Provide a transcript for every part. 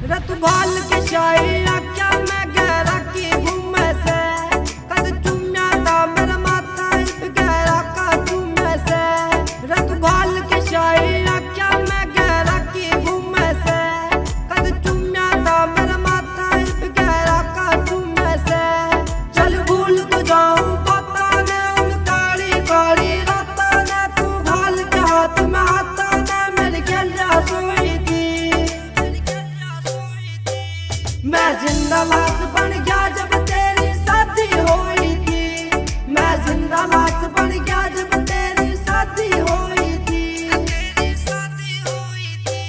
रत भाल के शाही आख्या मैं गहरा की घूमे से कद चुम्या था मेरा माता इब गहरा का चुम्मे से रत भाल के शाही आख्या मैं गहरा की घूमे से कद चुम्या था मेरा माता इब गहरा का चुम्मे से चल भूल तो जाऊं बाता ने उन काली काली राता ने तू भाल के हाथ में आता ने मेरी गलिया सोई थी मैं जिंदा लाश बन गया जब तेरी शादी हुई थी मैं जिंदा लाश बन गया जब तेरी शादी हुई थी तेरी शादी हुई थी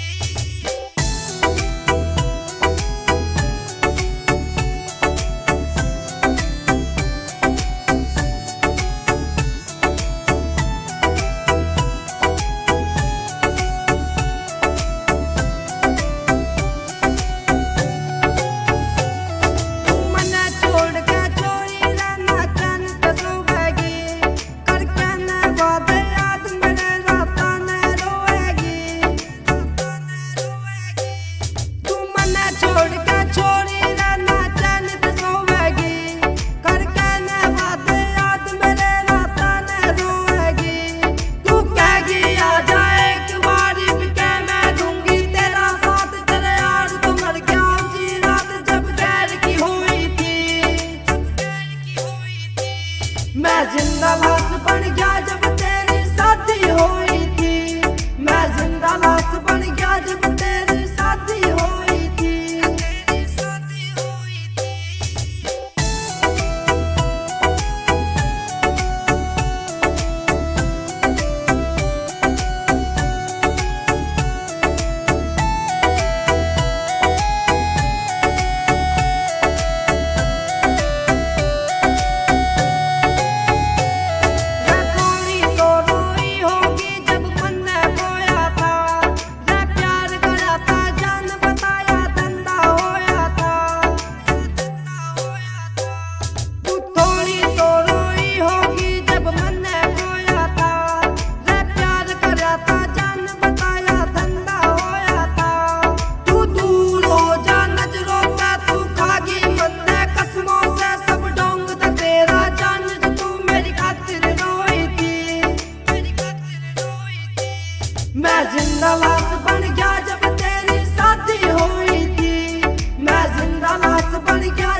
मैं जिंदा लाश बन गया जब तेरी शादी हुई थी मैं जिंदा लाश बन गया जब तेरी शादी हुई थी तेरी शादी हुई थी मैं जिंदा लाश बन गया जब तेरी शादी हुई थी मैं जिंदा लाश बन गया